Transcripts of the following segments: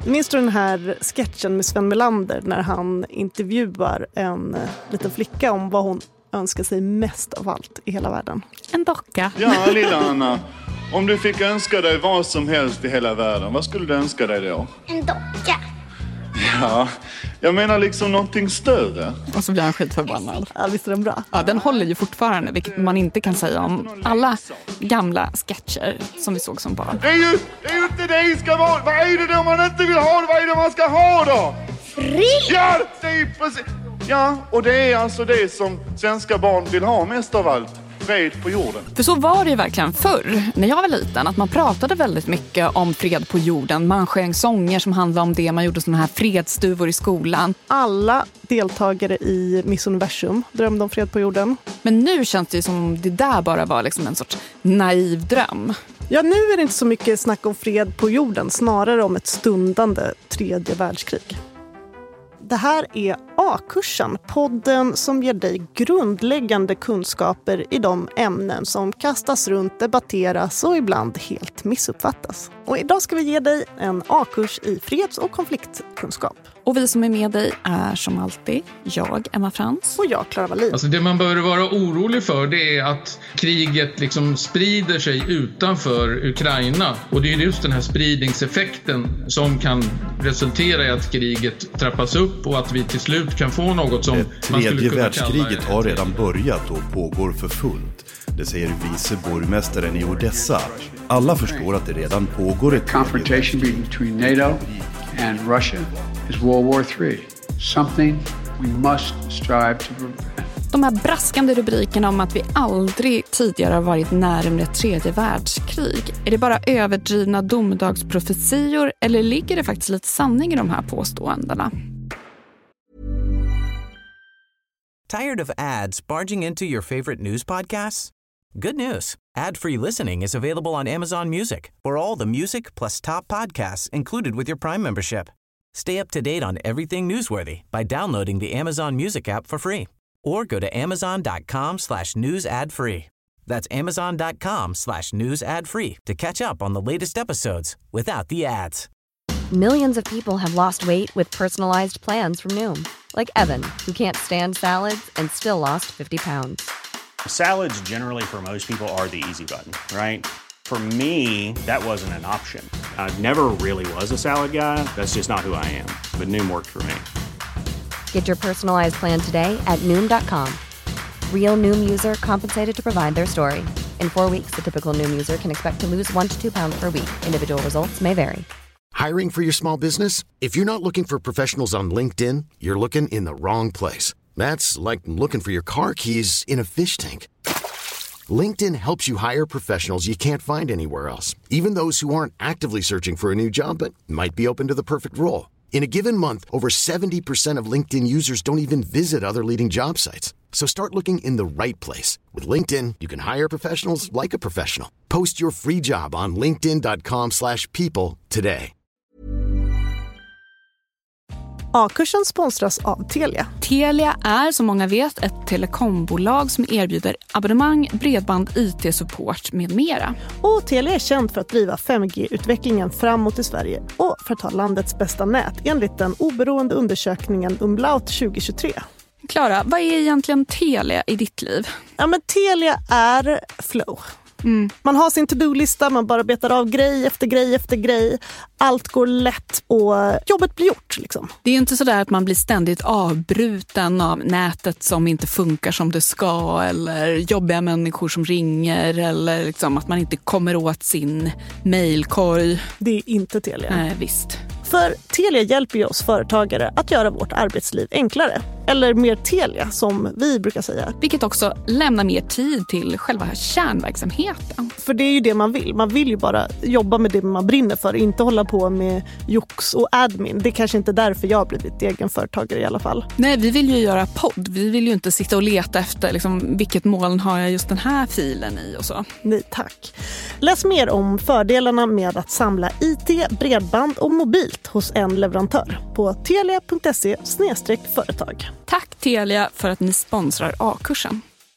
Minns du den här sketchen med Sven Melander när han intervjuar en liten flicka om vad hon önskar sig mest av allt i hela världen? En docka. Ja, lilla Anna. Om du fick önska dig vad som helst i hela världen, vad skulle du önska dig då? En docka. Ja, jag menar liksom någonting större. Och så blir han skitförbannad. Ja, visst är den bra? Ja, den håller ju fortfarande, vilket man inte kan säga om alla gamla sketcher som vi såg som barn. Det är ju inte det ska vara. Vad är det då man inte vill ha? Vad är det man ska ha då? Fri! Ja, det är precis. Ja, och det är alltså det som svenska barn vill ha mest av allt. Fred på jorden. För så var det ju verkligen förr, när jag var liten, att man pratade väldigt mycket om fred på jorden. Man sjöng sånger som handlade om det, man gjorde såna här fredsstuvor i skolan. Alla deltagare i Miss Universum drömde om fred på jorden. Men nu känns det som det där bara var liksom en sorts naiv dröm. Ja, nu är det inte så mycket snack om fred på jorden, snarare om ett stundande tredje världskrig. Det här är A-kursen, podden som ger dig grundläggande kunskaper i de ämnen som kastas runt, debatteras och ibland helt missuppfattas. Och idag ska vi ge dig en A-kurs i freds- och konfliktkunskap. Och vi som är med dig är som alltid jag, Emma Frans. Och jag, Clara Wallin. Alltså det man bör vara orolig för, det är att kriget liksom sprider sig utanför Ukraina. Och det är just den här spridningseffekten som kan resultera i att kriget trappas upp och att vi till slut kan få något som man skulle tredje kunna världskriget kalla har redan börjat och pågår för fullt. Det säger vice borgmästaren i Odessa. Alla förstår att det redan pågår ett confrontation between NATO and Russia is World War III. Something we must strive to prevent. De här braskande rubrikerna om att vi aldrig tidigare har varit närmare ett tredje världskrig. Är det bara överdrivna domedagsprofetior eller ligger det faktiskt lite sanning i de här påståendena? Tired of ads barging into your favorite news podcasts? Good news. Ad-free listening is available on Amazon Music for all the music plus top podcasts included with your Prime membership. Stay up to date on everything newsworthy by downloading the Amazon Music app for free or go to amazon.com/news ad free. That's amazon.com/news ad free to catch up on the latest episodes without the ads. Millions of people have lost weight with personalized plans from Noom. Like Evan, who can't stand salads and still lost 50 pounds. Salads generally for most people are the easy button, right? For me, that wasn't an option. I never really was a salad guy. That's just not who I am. But Noom worked for me. Get your personalized plan today at Noom.com. Real Noom user compensated to provide their story. In 4 weeks, the typical Noom user can expect to lose 1 to 2 pounds per week. Individual results may vary. Hiring for your small business? If you're not looking for professionals on LinkedIn, you're looking in the wrong place. That's like looking for your car keys in a fish tank. LinkedIn helps you hire professionals you can't find anywhere else, even those who aren't actively searching for a new job but might be open to the perfect role. In a given month, over 70% of LinkedIn users don't even visit other leading job sites. So start looking in the right place. With LinkedIn, you can hire professionals like a professional. Post your free job on linkedin.com/people today. A-kursen sponsras av Telia. Telia är, som många vet, ett telekombolag som erbjuder abonnemang, bredband, IT-support med mera. Och Telia är känd för att driva 5G-utvecklingen framåt i Sverige och för att ha landets bästa nät enligt den oberoende undersökningen Umlaut 2023. Klara, vad är egentligen Telia i ditt liv? Ja, men Telia är flow. Man har sin to-do-lista, man bara betar av grej efter grej efter grej. Allt går lätt och jobbet blir gjort. Liksom. Det är inte så där att man blir ständigt avbruten av nätet som inte funkar som det ska, eller jobbiga människor som ringer, eller liksom att man inte kommer åt sin mejlkorg. Det är inte Telia. Nej, visst. För Telia hjälper ju oss företagare att göra vårt arbetsliv enklare. Eller mer Telia, som vi brukar säga. Vilket också lämnar mer tid till själva kärnverksamheten. För det är ju det man vill. Man vill ju bara jobba med det man brinner för. Inte hålla på med jox och admin. Det är kanske inte därför jag har blivit egenföretagare i alla fall. Nej, vi vill ju göra podd. Vi vill ju inte sitta och leta efter liksom, vilket moln har jag just den här filen i och så. Nej, tack. Läs mer om fördelarna med att samla IT, bredband och mobilt hos en leverantör på telia.se/företag. Tack Telia för att ni sponsrar A-kursen.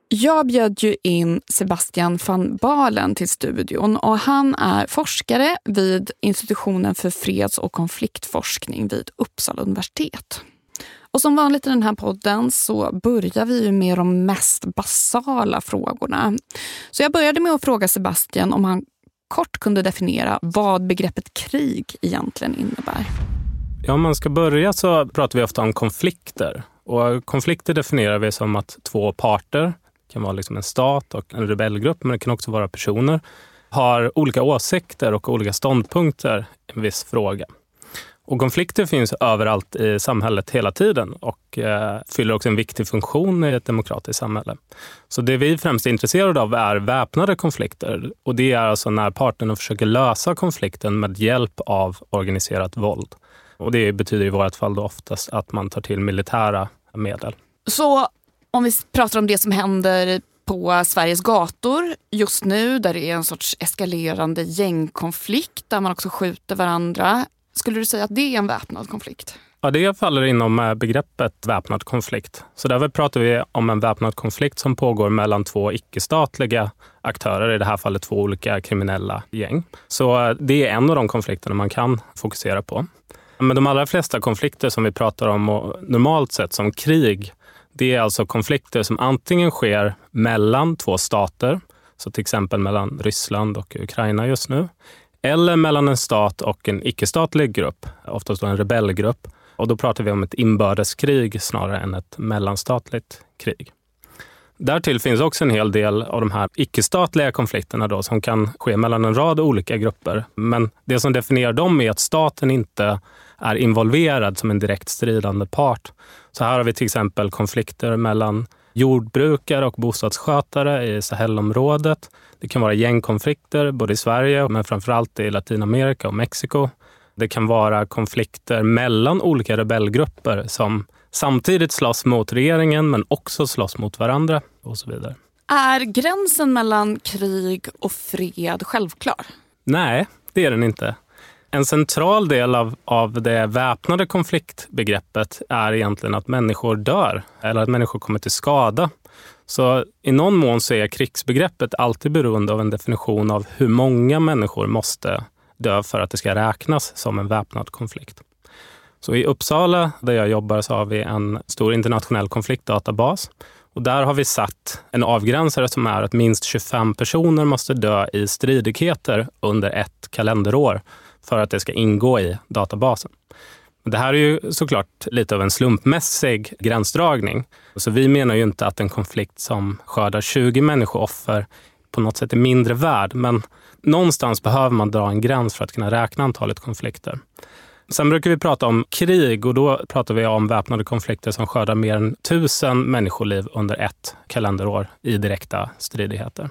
Jag bjöd ju in Sebastian van Balen till studion och han är forskare vid Institutionen för freds- och konfliktforskning vid Uppsala universitet. Och som vanligt i den här podden så börjar vi ju med de mest basala frågorna. Så jag började med att fråga Sebastian om han kort kunde definiera vad begreppet krig egentligen innebär. Ja, om man ska börja så pratar vi ofta om konflikter. Och konflikter definierar vi som att två parter, det kan vara liksom en stat och en rebellgrupp, men det kan också vara personer, har olika åsikter och olika ståndpunkter i en viss fråga. Och konflikter finns överallt i samhället hela tiden och fyller också en viktig funktion i ett demokratiskt samhälle. Så det vi främst är intresserade av är väpnade konflikter. Och det är alltså när parterna försöker lösa konflikten med hjälp av organiserat våld. Och det betyder i vårt fall då oftast att man tar till militära medel. Så om vi pratar om det som händer på Sveriges gator just nu, där det är en sorts eskalerande gängkonflikt där man också skjuter varandra. Skulle du säga att det är en väpnad konflikt? Ja, det faller inom begreppet väpnad konflikt. Så där pratar vi om en väpnad konflikt som pågår mellan två icke-statliga aktörer, i det här fallet två olika kriminella gäng. Så det är en av de konflikterna man kan fokusera på. Men de allra flesta konflikter som vi pratar om normalt sett som krig, det är alltså konflikter som antingen sker mellan två stater, så till exempel mellan Ryssland och Ukraina just nu, eller mellan en stat och en icke-statlig grupp, oftast då en rebellgrupp. Och då pratar vi om ett inbördeskrig snarare än ett mellanstatligt krig. Därtill finns också en hel del av de här icke-statliga konflikterna då, som kan ske mellan en rad olika grupper. Men det som definierar dem är att staten inte är involverad som en direkt stridande part. Så här har vi till exempel konflikter mellan jordbrukare och bostadsskötare i Sahelområdet. Det kan vara gängkonflikter både i Sverige men framförallt i Latinamerika och Mexiko. Det kan vara konflikter mellan olika rebellgrupper som samtidigt slåss mot regeringen men också slåss mot varandra och så vidare. Är gränsen mellan krig och fred självklar? Nej, det är den inte. En central del av det väpnade konfliktbegreppet är egentligen att människor dör eller att människor kommer till skada. Så i någon mån så är krigsbegreppet alltid beroende av en definition av hur många människor måste dö för att det ska räknas som en väpnad konflikt. Så i Uppsala där jag jobbar så har vi en stor internationell konfliktdatabas. Och där har vi satt en avgränsare som är att minst 25 personer måste dö i stridigheter under ett kalenderår för att det ska ingå i databasen. Det här är ju såklart lite av en slumpmässig gränsdragning. Så vi menar ju inte att en konflikt som skördar 20 människooffer på något sätt är mindre värd. Men någonstans behöver man dra en gräns för att kunna räkna antalet konflikter. Sen brukar vi prata om krig och då pratar vi om väpnade konflikter som skördar mer än 1000 människoliv under ett kalenderår i direkta stridigheter.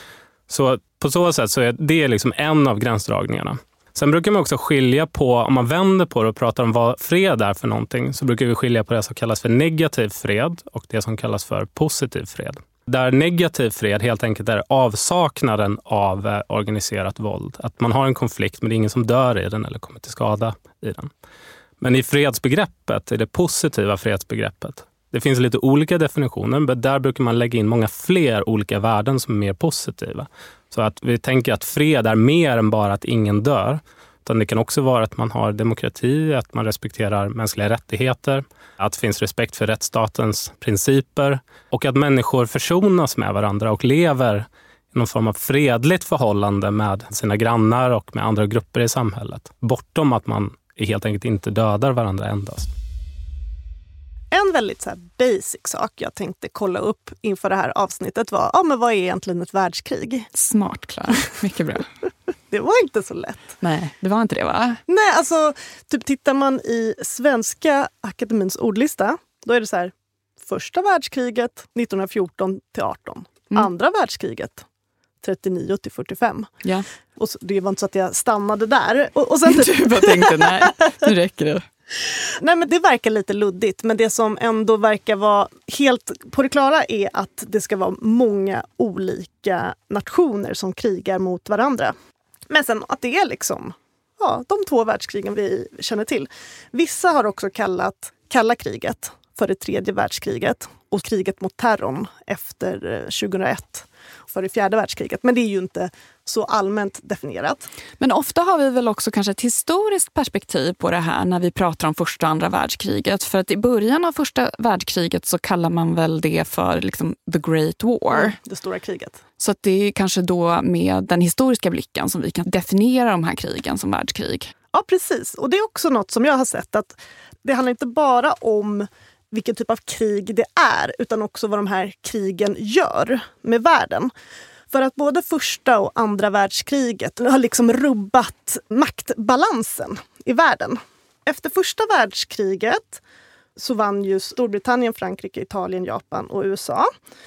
Så på så sätt så är det liksom en av gränsdragningarna. Sen brukar man också skilja på, om man vänder på det och pratar om vad fred är för någonting, så brukar vi skilja på det som kallas för negativ fred och det som kallas för positiv fred. Där negativ fred helt enkelt är avsaknaden av organiserat våld. Att man har en konflikt men det är ingen som dör i den eller kommer till skada i den. Men i fredsbegreppet, i det positiva fredsbegreppet, det finns lite olika definitioner, men där brukar man lägga in många fler olika värden som är mer positiva. Så att vi tänker att fred är mer än bara att ingen dör. Utan det kan också vara att man har demokrati, att man respekterar mänskliga rättigheter, att det finns respekt för rättsstatens principer och att människor försonas med varandra och lever i någon form av fredligt förhållande med sina grannar och med andra grupper i samhället. Bortom att man helt enkelt inte dödar varandra endast. En väldigt så här basic sak jag tänkte kolla upp inför det här avsnittet var, men vad är egentligen ett världskrig? Smart, Klara. Mycket bra. Det var inte så lätt. Nej, det var inte det, va? Nej, alltså typ tittar man i Svenska Akademins ordlista, då är det så här: första världskriget 1914 till 18. Andra världskriget 39 till 45. Ja. Och så, det var inte så att jag stannade där. Och sen du bara tänkte, nej, nu räcker det. Nej, men det verkar lite luddigt, men det som ändå verkar vara helt på det klara är att det ska vara många olika nationer som krigar mot varandra. Men sen att det är liksom de två världskrigen vi känner till. Vissa har också kallat kalla kriget för det tredje världskriget. och kriget mot terrorn efter 2001 för det fjärde världskriget. Men det är ju inte så allmänt definierat. Men ofta har vi väl också kanske ett historiskt perspektiv på det här när vi pratar om första och andra världskriget. För att i början av första världskriget så kallar man väl det för liksom the Great War. Det stora kriget. Så att det är kanske då med den historiska blicken som vi kan definiera de här krigen som världskrig. Ja, precis. Och det är också något som jag har sett, att det handlar inte bara om vilken typ av krig det är, utan också vad de här krigen gör med världen. För att både första och andra världskriget har liksom rubbat maktbalansen i världen. Efter första världskriget så vann ju Storbritannien, Frankrike, Italien, Japan och USA.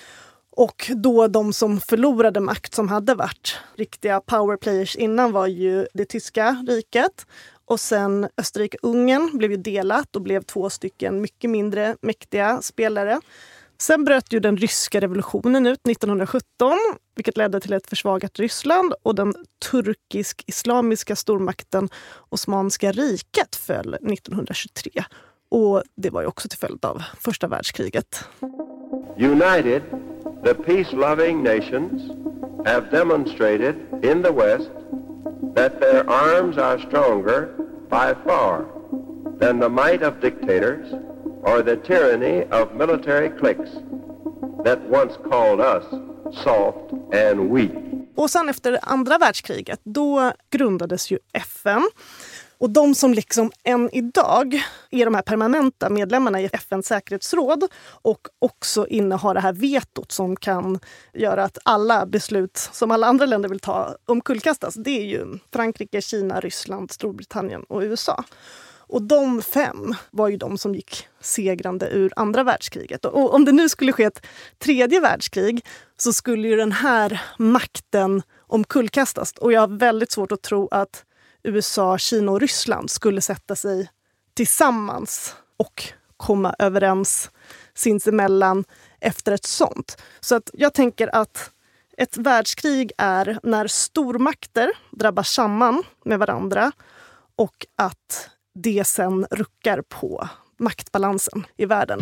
Och då de som förlorade makt, som hade varit riktiga powerplayers innan, var ju det tyska riket. Och sen Österrike-Ungern blev ju delat och blev 2 stycken mycket mindre mäktiga spelare. Sen bröt ju den ryska revolutionen ut 1917, vilket ledde till ett försvagat Ryssland, och den turkisk-islamiska stormakten Osmanska riket föll 1923. Och det var ju också till följd av första världskriget. United, the peace-loving nations have demonstrated in the West that their arms are stronger by far than the might of dictators or the tyranny of military cliques that once called us soft and weak. Och sen efter andra världskriget, då grundades ju FN. Och de som liksom än idag är de här permanenta medlemmarna i FNs säkerhetsråd och också innehar det här vetot som kan göra att alla beslut som alla andra länder vill ta omkullkastas. Det är ju Frankrike, Kina, Ryssland, Storbritannien och USA. Och de 5 var ju de som gick segrande ur andra världskriget. Och om det nu skulle ske ett tredje världskrig så skulle ju den här makten omkullkastas. Och jag har väldigt svårt att tro att USA, Kina och Ryssland skulle sätta sig tillsammans och komma överens sinsemellan efter ett sånt. Så att jag tänker att ett världskrig är när stormakter drabbar samman med varandra och att det sen ruckar på maktbalansen i världen.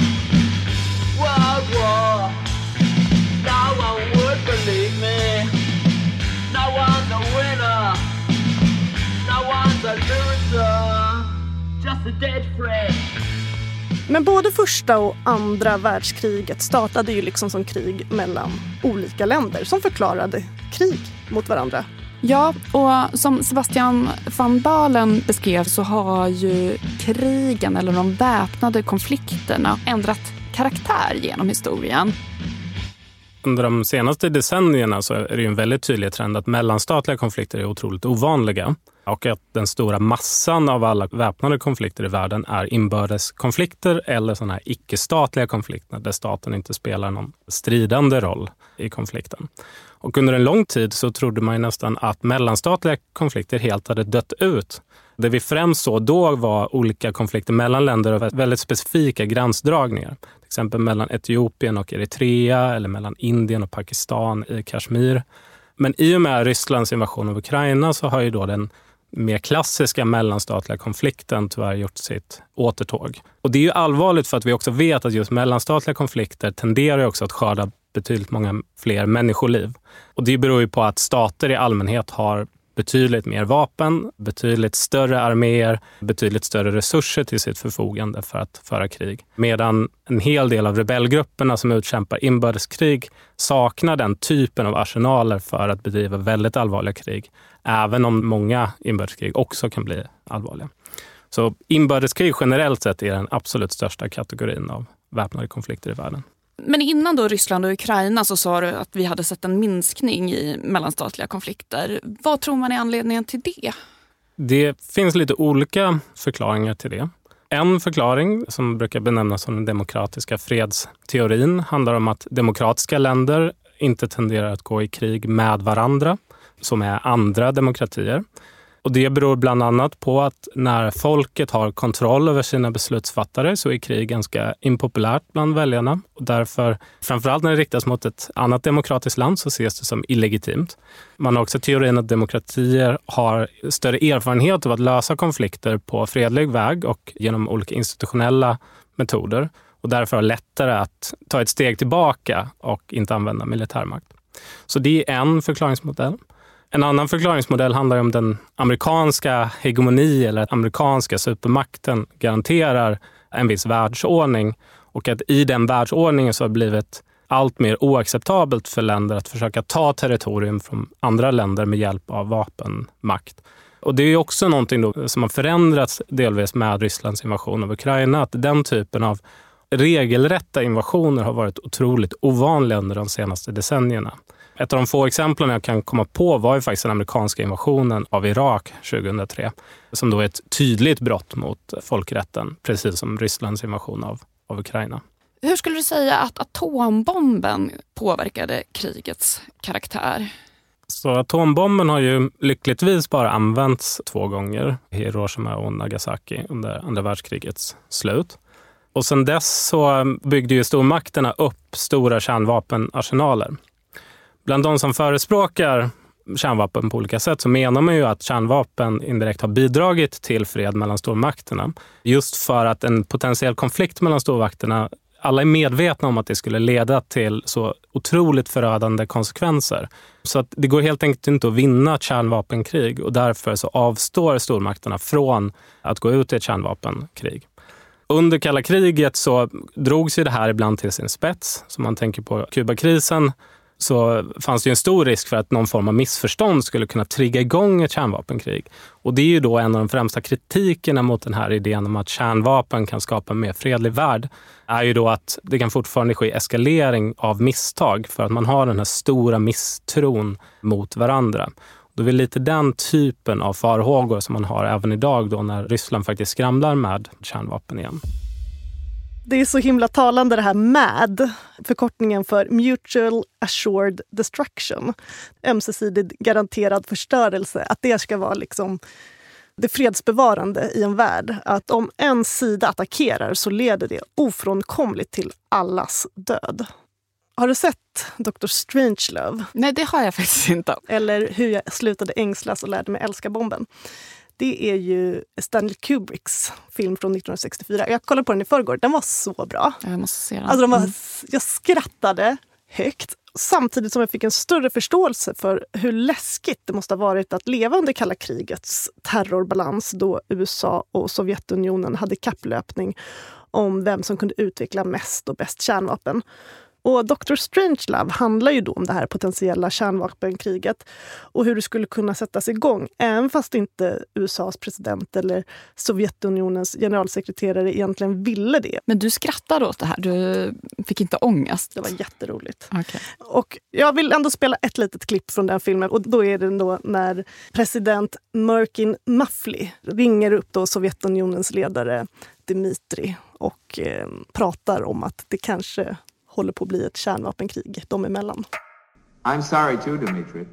World War. No one would believe me. No one's a winner. No one's a loser. Just a dead friend. Men både första och andra världskriget startade ju liksom som krig mellan olika länder som förklarade krig mot varandra. Ja, och som Sebastian van Balen beskrev så har ju krigen eller de väpnade konflikterna ändrat karaktär genom historien. Under de senaste decennierna så är det ju en väldigt tydlig trend att mellanstatliga konflikter är otroligt ovanliga. Och att den stora massan av alla väpnade konflikter i världen är inbördeskonflikter eller sådana här icke-statliga konflikter där staten inte spelar någon stridande roll i konflikten. Och under en lång tid så trodde man ju nästan att mellanstatliga konflikter helt hade dött ut. Det vi främst såg då var olika konflikter mellan länder och väldigt specifika gränsdragningar. Till exempel mellan Etiopien och Eritrea eller mellan Indien och Pakistan i Kashmir. Men i och med Rysslands invasion av Ukraina så har ju då den mer klassiska mellanstatliga konflikten tyvärr gjort sitt återtåg. Och det är ju allvarligt för att vi också vet att just mellanstatliga konflikter tenderar också att skörda betydligt många fler människoliv. Och det beror ju på att stater i allmänhet har betydligt mer vapen, betydligt större arméer, betydligt större resurser till sitt förfogande för att föra krig. Medan en hel del av rebellgrupperna som utkämpar inbördeskrig saknar den typen av arsenaler för att bedriva väldigt allvarliga krig. Även om många inbördeskrig också kan bli allvarliga. Så inbördeskrig generellt sett är den absolut största kategorin av väpnade konflikter i världen. Men innan då Ryssland och Ukraina så sa du att vi hade sett en minskning i mellanstatliga konflikter. Vad tror man är anledningen till det? Det finns lite olika förklaringar till det. En förklaring som brukar benämnas som den demokratiska fredsteorin handlar om att demokratiska länder inte tenderar att gå i krig med varandra som är andra demokratier. Och det beror bland annat på att när folket har kontroll över sina beslutsfattare så är krig ganska impopulärt bland väljarna. Och därför, framförallt när det riktas mot ett annat demokratiskt land så ses det som illegitimt. Man har också teorin att demokratier har större erfarenhet av att lösa konflikter på fredlig väg och genom olika institutionella metoder. och därför har lättare att ta ett steg tillbaka och inte använda militärmakt. Så det är en förklaringsmodell. En annan förklaringsmodell handlar om den amerikanska hegemoni eller att amerikanska supermakten garanterar en viss världsordning och att i den världsordningen så har det blivit allt mer oacceptabelt för länder att försöka ta territorium från andra länder med hjälp av vapenmakt. Och det är också någonting då som har förändrats delvis med Rysslands invasion av Ukraina, att den typen av regelrätta invasioner har varit otroligt ovanliga under de senaste decennierna. Ett av de få exemplen jag kan komma på var ju faktiskt den amerikanska invasionen av Irak 2003, som då är ett tydligt brott mot folkrätten, precis som Rysslands invasion av Ukraina. Hur skulle du säga att atombomben påverkade krigets karaktär? Så atombomben har ju lyckligtvis bara använts 2 gånger, i Hiroshima och Nagasaki under andra världskrigets slut. Och sedan dess så byggde ju stormakterna upp stora kärnvapenarsenaler. Bland de som förespråkar kärnvapen på olika sätt så menar man ju att kärnvapen indirekt har bidragit till fred mellan stormakterna. Just för att en potentiell konflikt mellan stormakterna, alla är medvetna om att det skulle leda till så otroligt förödande konsekvenser. Så att det går helt enkelt inte att vinna ett kärnvapenkrig och därför så avstår stormakterna från att gå ut i ett kärnvapenkrig. Under kalla kriget så drogs ju det här ibland till sin spets. Som man tänker på Kubakrisen så fanns det ju en stor risk för att någon form av missförstånd skulle kunna trigga igång ett kärnvapenkrig. Och det är ju då en av de främsta kritikerna mot den här idén om att kärnvapen kan skapa en mer fredlig värld, är ju då att det kan fortfarande ske eskalering av misstag för att man har den här stora misstron mot varandra. Då är det lite den typen av farhågor som man har även idag då när Ryssland faktiskt skramlar med kärnvapen igen. Det är så himla talande det här MAD, förkortningen för Mutual Assured Destruction. Ömsesidigt garanterad förstörelse, att det ska vara liksom det fredsbevarande i en värld. Att om en sida attackerar så leder det ofrånkomligt till allas död. Har du sett Dr. Strangelove? Nej, det har jag faktiskt inte. Eller Hur jag slutade ängslas och lärde mig älska bomben. Det är ju Stanley Kubricks film från 1964. Jag kollade på den i förrgår. Den var så bra. Jag måste se den. Alltså jag skrattade högt. Samtidigt som jag fick en större förståelse för hur läskigt det måste ha varit att leva under kalla krigets terrorbalans då USA och Sovjetunionen hade kapplöpning om vem som kunde utveckla mest och bäst kärnvapen. Och Dr. Strangelove handlar ju då om det här potentiella kärnvapenkriget och hur det skulle kunna sättas igång, även fast inte USAs president eller Sovjetunionens generalsekreterare egentligen ville det. Men du skrattade åt det här, du fick inte ångest? Det var jätteroligt. Okay. Och jag vill ändå spela ett litet klipp från den filmen, och då är det då när president Merkin Muffley ringer upp då Sovjetunionens ledare Dmitri och pratar om att det kanske håller på att bli ett kärnvapenkrig dem emellan. I'm sorry too, Dmitri.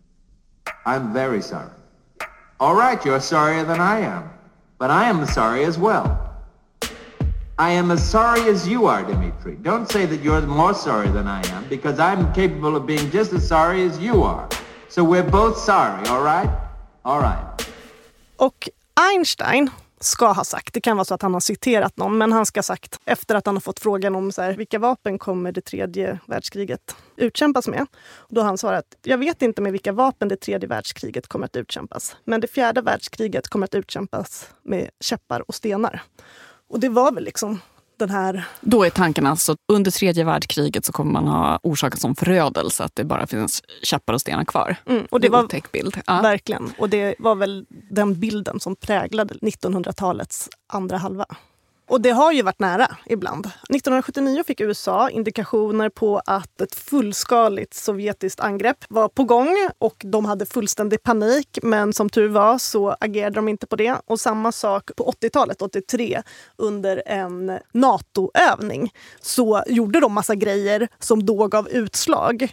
I'm very sorry. All right, you're sorrier than I am. But I am sorry as well. I am as sorry as you are, Dmitri. Don't say that you're more sorry than I am, because I'm capable of being just as sorry as you are. So we're both sorry, all right? All right. Och Einstein ska ha sagt, det kan vara så att han har citerat någon, men han ska ha sagt efter att han har fått frågan om så här, vilka vapen kommer det tredje världskriget utkämpas med. Och då har han svarat, jag vet inte med vilka vapen det tredje världskriget kommer att utkämpas, men det fjärde världskriget kommer att utkämpas med käppar och stenar. Och det var väl liksom den här... Då är tanken alltså att under tredje världskriget så kommer man ha orsakat som förödelse att det bara finns käppar och stenar kvar. Och det var otäck bild. Ja. Verkligen. Och det var väl den bilden som präglade 1900-talets andra halva. Och det har ju varit nära ibland. 1979 fick USA indikationer på att ett fullskaligt sovjetiskt angrepp var på gång och de hade fullständig panik, men som tur var så agerade de inte på det. Och samma sak på 80-talet, 83, under en NATO-övning så gjorde de massa grejer som då gav utslag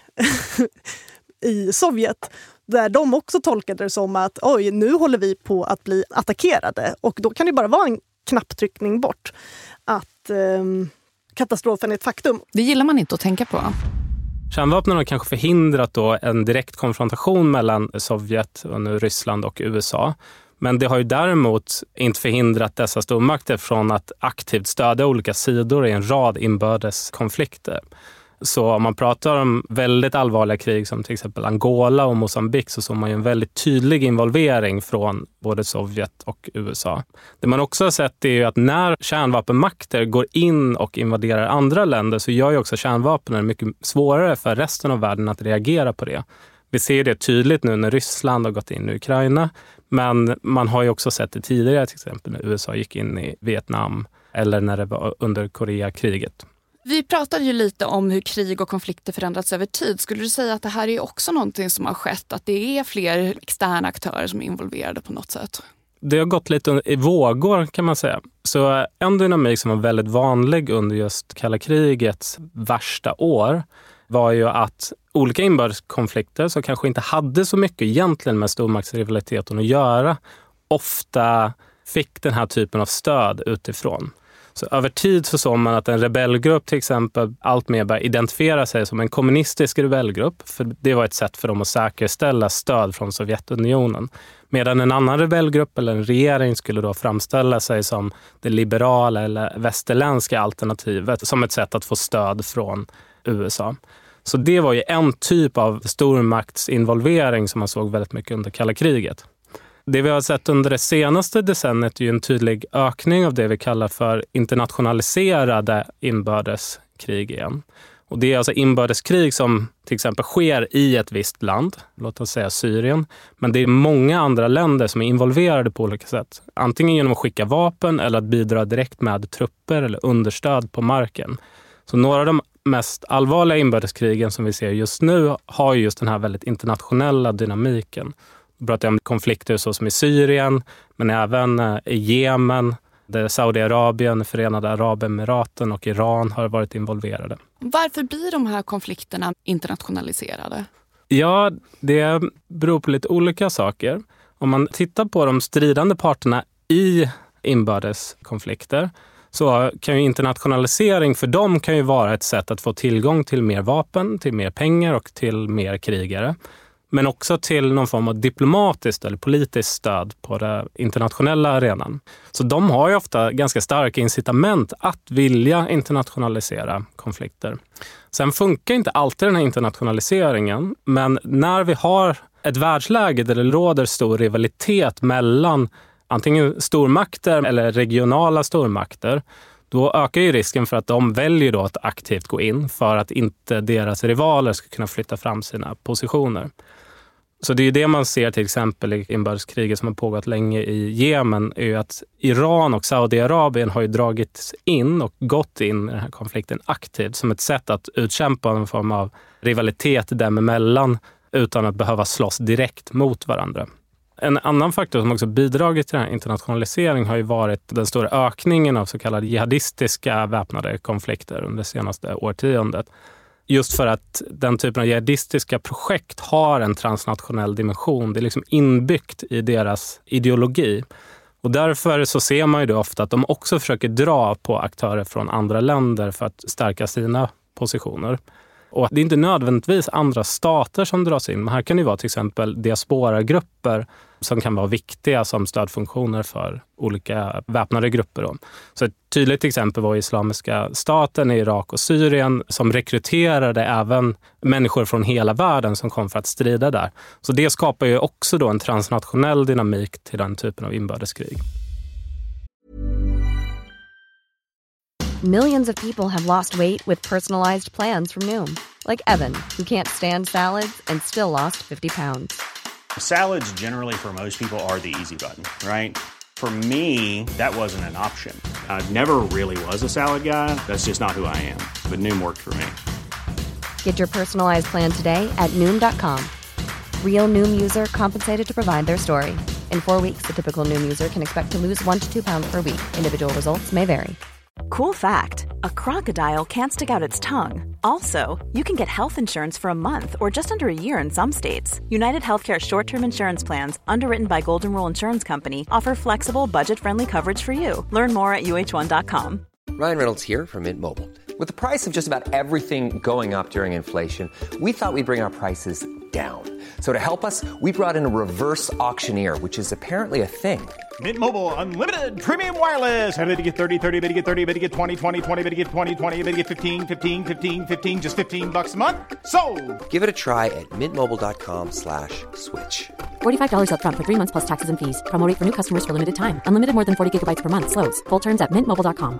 i Sovjet, där de också tolkade det som att oj, nu håller vi på att bli attackerade, och då kan det bara vara en knapptryckning bort att katastrofen är ett faktum. Det gillar man inte att tänka på. Kärnvapnen har kanske förhindrat då en direkt konfrontation mellan Sovjet och nu Ryssland och USA. Men det har ju däremot inte förhindrat dessa stormakter från att aktivt stödja olika sidor i en rad inbördes konflikter. Så om man pratar om väldigt allvarliga krig som till exempel Angola och Mozambique, så såg man ju en väldigt tydlig involvering från både Sovjet och USA. Det man också har sett är ju att när kärnvapenmakter går in och invaderar andra länder, så gör ju också kärnvapen mycket svårare för resten av världen att reagera på det. Vi ser det tydligt nu när Ryssland har gått in i Ukraina, men man har ju också sett det tidigare, till exempel när USA gick in i Vietnam eller när det var under Koreakriget. Vi pratade ju lite om hur krig och konflikter förändrats över tid. Skulle du säga att det här är också någonting som har skett? Att det är fler externa aktörer som är involverade på något sätt? Det har gått lite i vågor kan man säga. Så en dynamik som var väldigt vanlig under just kalla krigets värsta år var ju att olika inbördeskonflikter som kanske inte hade så mycket egentligen med stormaktsrivaliteten att göra, ofta fick den här typen av stöd utifrån. Så över tid så såg man att en rebellgrupp till exempel allt mer började identifiera sig som en kommunistisk rebellgrupp, för det var ett sätt för dem att säkerställa stöd från Sovjetunionen. Medan en annan rebellgrupp eller en regering skulle då framställa sig som det liberala eller västerländska alternativet som ett sätt att få stöd från USA. Så det var ju en typ av stormaktsinvolvering som man såg väldigt mycket under kalla kriget. Det vi har sett under det senaste decenniet är ju en tydlig ökning av det vi kallar för internationaliserade inbördeskrig igen. Och det är alltså inbördeskrig som till exempel sker i ett visst land, låt oss säga Syrien. Men det är många andra länder som är involverade på olika sätt. Antingen genom att skicka vapen eller att bidra direkt med trupper eller understöd på marken. Så några av de mest allvarliga inbördeskrigen som vi ser just nu har ju just den här väldigt internationella dynamiken. Vi pratar om konflikter så som i Syrien, men även i Jemen, där Saudiarabien, Förenade Arabemiraten och Iran har varit involverade. Varför blir de här konflikterna internationaliserade? Ja, det beror på lite olika saker. Om man tittar på de stridande parterna i inbördeskonflikter så kan ju internationalisering för dem kan ju vara ett sätt att få tillgång till mer vapen, till mer pengar och till mer krigare. Men också till någon form av diplomatiskt eller politiskt stöd på den internationella arenan. Så de har ju ofta ganska starka incitament att vilja internationalisera konflikter. Sen funkar inte alltid den här internationaliseringen, men när vi har ett världsläge där det råder stor rivalitet mellan antingen stormakter eller regionala stormakter, då ökar ju risken för att de väljer då att aktivt gå in för att inte deras rivaler ska kunna flytta fram sina positioner. Så det är det man ser till exempel i inbördeskriget som har pågått länge i Jemen, är ju att Iran och Saudiarabien har ju dragits in och gått in i den här konflikten aktivt som ett sätt att utkämpa en form av rivalitet däremellan utan att behöva slåss direkt mot varandra. En annan faktor som också bidragit till den här internationaliseringen har ju varit den stora ökningen av så kallade jihadistiska väpnade konflikter under det senaste årtiondet. Just för att den typen av jihadistiska projekt har en transnationell dimension. Det är liksom inbyggt i deras ideologi. Och därför så ser man ju då ofta att de också försöker dra på aktörer från andra länder för att stärka sina positioner. Och det är inte nödvändigtvis andra stater som dras in. Men här kan det vara till exempel diasporagrupper som kan vara viktiga som stödfunktioner för olika väpnade grupper. Då. Så ett tydligt exempel var Islamiska staten i Irak och Syrien som rekryterade även människor från hela världen som kom för att strida där. Så det skapar ju också då en transnationell dynamik till den typen av inbördeskrig. Millions of people have lost weight with personalized plans from Noom. Like Evan, who can't stand salads and still lost 50 pounds. Salads generally for most people are the easy button, right? For me, that wasn't an option. I never really was a salad guy. That's just not who I am. But Noom worked for me. Get your personalized plan today at Noom.com. Real Noom user compensated to provide their story. In 4 weeks, the typical Noom user can expect to lose 1 to 2 pounds per week. Individual results may vary. Cool fact, a crocodile can't stick out its tongue. Also, you can get health insurance for a month or just under a year in some states. United Healthcare short-term insurance plans, underwritten by Golden Rule Insurance Company, offer flexible, budget-friendly coverage for you. Learn more at uh1.com. Ryan Reynolds here from Mint Mobile. With the price of just about everything going up during inflation, we thought we'd bring our prices down. So to help us, we brought in a reverse auctioneer, which is apparently a thing. Mint Mobile Unlimited Premium Wireless. How to get 30, 30, bit to get 30, bit to get 20, 20, 20, bit to get 20, 20, bit to get 15, 15, 15, 15, just $15 a month? Sold! Give it a try at mintmobile.com/switch. $45 up front for 3 months plus taxes and fees. Promo rate for new customers for limited time. Unlimited more than 40 gigabytes per month. Slows full terms at mintmobile.com.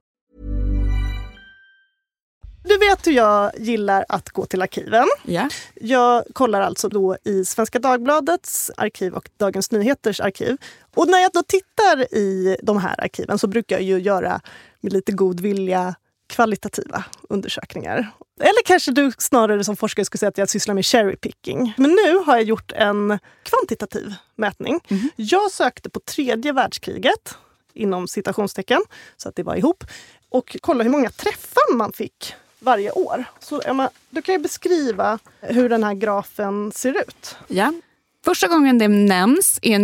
Du vet hur jag gillar att gå till arkiven. Ja. Jag kollar alltså då i Svenska Dagbladets arkiv och Dagens Nyheters arkiv. Och när jag då tittar i de här arkiven så brukar jag ju göra med lite god vilja kvalitativa undersökningar. Eller kanske du snarare som forskare skulle säga att jag sysslar med cherry picking. Men nu har jag gjort en kvantitativ mätning. Jag sökte på 3:e världskriget inom citationstecken så att det var ihop. Och kolla hur många träffar man fick varje år. Så Emma, du kan ju beskriva hur den här grafen ser ut. Ja. Första gången det nämns är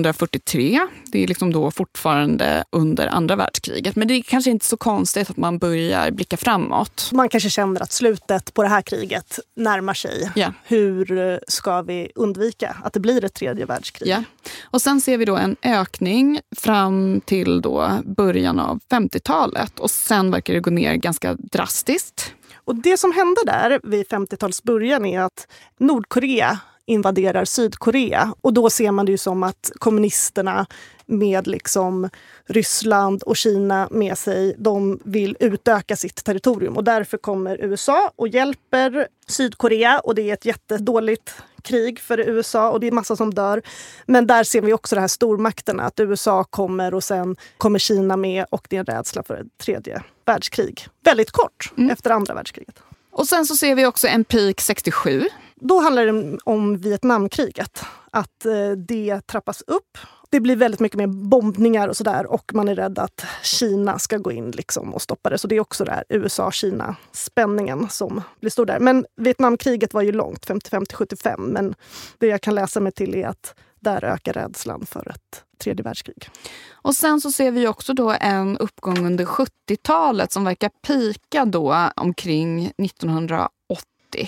1943. Det är liksom då fortfarande under andra världskriget. Men det är kanske inte så konstigt att man börjar blicka framåt. Man kanske känner att slutet på det här kriget närmar sig. Ja. Hur ska vi undvika att det blir ett 3:e världskrig? Ja. Och sen ser vi då en ökning fram till då början av 50-talet. Och sen verkar det gå ner ganska drastiskt. Och det som hände där vid 50-talets början är att Nordkorea invaderar Sydkorea. Och då ser man det ju som att kommunisterna med liksom Ryssland och Kina med sig, de vill utöka sitt territorium. Och därför kommer USA och hjälper Sydkorea. Och det är ett jättedåligt krig för USA och det är massa som dör. Men där ser vi också det här stormakterna, att USA kommer och sen kommer Kina med och det är en rädsla för ett 3:e världskrig. Väldigt kort efter andra världskriget. Och sen så ser vi också en peak 67. Då handlar det om Vietnamkriget. Att det trappas upp. Det blir väldigt mycket mer bombningar och sådär. Och man är rädd att Kina ska gå in liksom och stoppa det. Så det är också där USA-Kina-spänningen som blir stor där. Men Vietnamkriget var ju långt, 55-75. Men det jag kan läsa mig till är att där ökar rädslan för ett 3:e världskrig. Och sen så ser vi också då en uppgång under 70-talet som verkar pika då omkring 1980.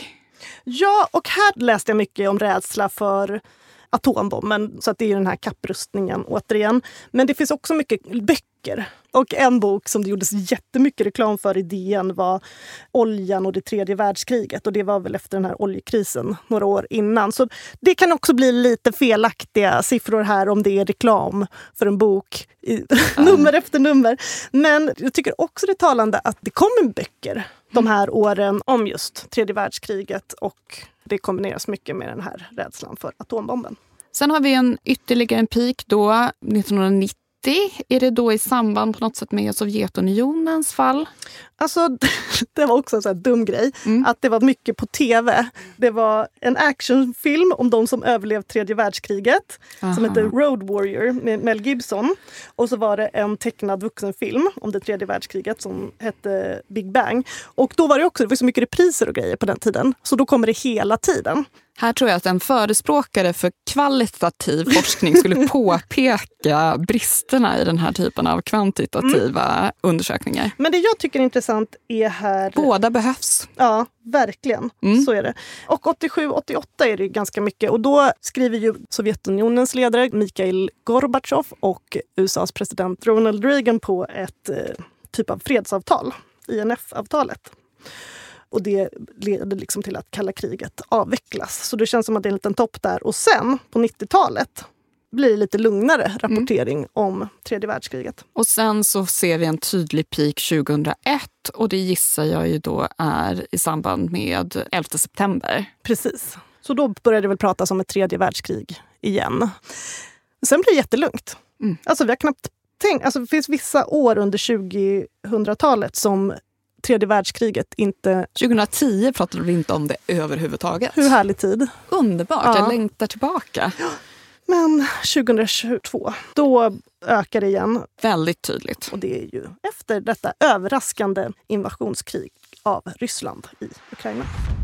Ja, och här läste jag mycket om rädsla för atombomben. Så att det är ju den här kapprustningen återigen. Men det finns också mycket böcker. Och en bok som det gjordes jättemycket reklam för i DN var Oljan och det 3:e världskriget. Och det var väl efter den här oljekrisen några år innan. Så det kan också bli lite felaktiga siffror här om det är reklam för en bok nummer efter nummer. Men jag tycker också det är talande att det kommer böcker de här åren om just 3:e världskriget och det kombineras mycket med den här rädslan för atombomben. Sen har vi ytterligare en peak då 1990. Är det då i samband på något sätt med Sovjetunionens fall? Alltså, det var också en sån här dum grej. Att det var mycket på tv. Det var en actionfilm om de som överlevt 3:e världskriget. Som heter Road Warrior med Mel Gibson. Och så var det en tecknad vuxenfilm om det 3:e världskriget som hette Big Bang. Och då var det var så mycket repriser och grejer på den tiden. Så då kommer det hela tiden. Här tror jag att en förespråkare för kvalitativ forskning skulle påpeka bristerna i den här typen av kvantitativa undersökningar. Men det jag tycker är intressant är här... Båda behövs. Ja, verkligen. Så är det. Och 87-88 är det ganska mycket. Och då skriver ju Sovjetunionens ledare Mikhail Gorbachev och USAs president Ronald Reagan på ett typ av fredsavtal, INF-avtalet. Och det leder liksom till att kalla kriget avvecklas. Så det känns som att det är en liten topp där. Och sen på 90-talet blir det lite lugnare rapportering om 3:e världskriget. Och sen så ser vi en tydlig peak 2001. Och det gissar jag ju då är i samband med 11 september. Precis. Så då börjar det väl pratas om ett 3:e världskrig igen. Sen blir det jättelugnt. Alltså vi har knappt tänkt. Alltså det finns vissa år under 2000-talet som 3:e världskriget inte... 2010 pratade vi inte om det överhuvudtaget. Hur härlig tid. Underbart, jag längtar tillbaka. Ja. Men 2022, då ökar det igen. Väldigt tydligt. Och det är ju efter detta överraskande invasionskrig av Ryssland i Ukraina.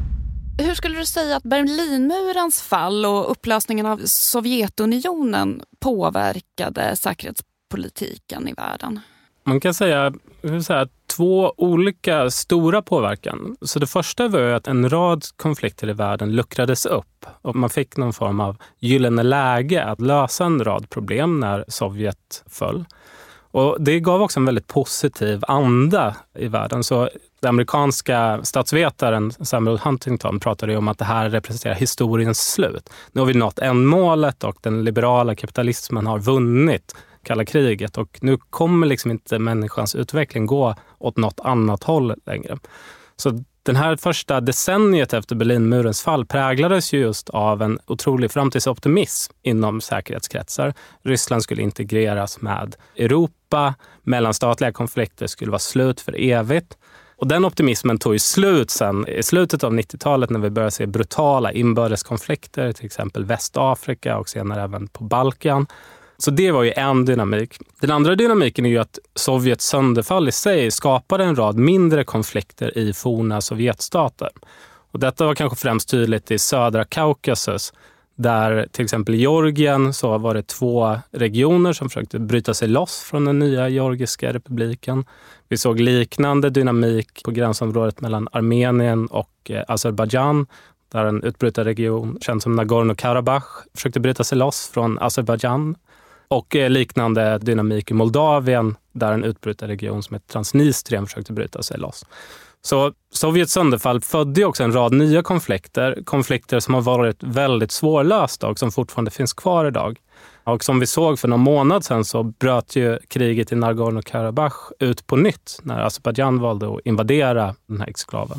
Hur skulle du säga att Berlinmurens fall och upplösningen av Sovjetunionen påverkade säkerhetspolitiken i världen? Man kan säga 2 olika stora påverkan. Så det första var ju att en rad konflikter i världen luckrades upp. Och man fick någon form av gyllene läge att lösa en rad problem när Sovjet föll. Och det gav också en väldigt positiv anda i världen. Så den amerikanska statsvetaren Samuel Huntington pratade om att det här representerar historiens slut. Nu har vi nått målet och den liberala kapitalismen har vunnit kalla kriget. Och nu kommer liksom inte människans utveckling gå åt något annat håll längre. Så den här första decenniet efter Berlinmurens fall präglades ju just av en otrolig framtidsoptimism inom säkerhetskretsar. Ryssland skulle integreras med Europa, mellanstatliga konflikter skulle vara slut för evigt. Och den optimismen tog ju slut sen i slutet av 90-talet när vi började se brutala inbördeskonflikter, till exempel Västafrika och senare även på Balkan. Så det var ju en dynamik. Den andra dynamiken är ju att Sovjets sönderfall i sig skapade en rad mindre konflikter i forna Sovjetstater. Och detta var kanske främst tydligt i södra Kaukasus, där till exempel i Georgien så var det 2 regioner som försökte bryta sig loss från den nya georgiska republiken. Vi såg liknande dynamik på gränsområdet mellan Armenien och Azerbaijan, där en utbrytarregion känd som Nagorno-Karabach försökte bryta sig loss från Azerbaijan. Och liknande dynamik i Moldavien, där en utbrytarregion som heter Transnistrien försökte bryta sig loss. Så Sovjets sönderfall födde också en rad nya konflikter som har varit väldigt svårlösta och som fortfarande finns kvar idag. Och som vi såg för någon månad sedan så bröt ju kriget i Nagorno-Karabach ut på nytt när Azerbaijan valde att invadera den här exklaven.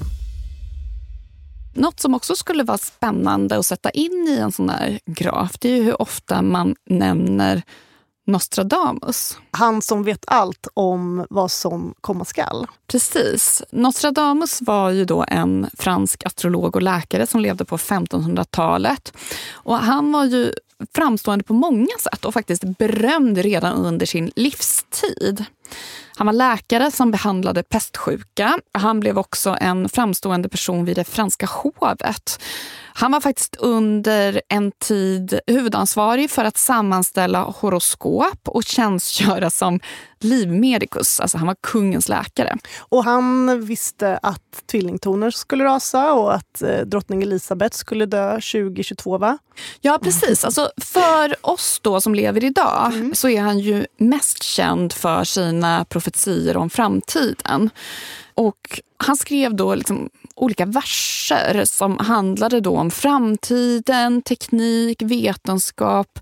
Något som också skulle vara spännande att sätta in i en sån här graf, det är ju hur ofta man nämner Nostradamus. Han som vet allt om vad som komma skall. Precis. Nostradamus var ju då en fransk astrolog och läkare som levde på 1500-talet. Och han var ju framstående på många sätt och faktiskt berömd redan under sin livstid. Han var läkare som behandlade pestsjuka. Han blev också en framstående person vid det franska hovet. Han var faktiskt under en tid huvudansvarig för att sammanställa horoskop och tjänstgöra som livmedikus. Alltså han var kungens läkare. Och han visste att tvillingtoner skulle rasa och att drottning Elisabeth skulle dö 2022, va? Ja, precis. Alltså för oss då som lever idag så är han ju mest känd för sina profetier om framtiden. Och han skrev då liksom olika verser som handlade då om framtiden, teknik, vetenskap,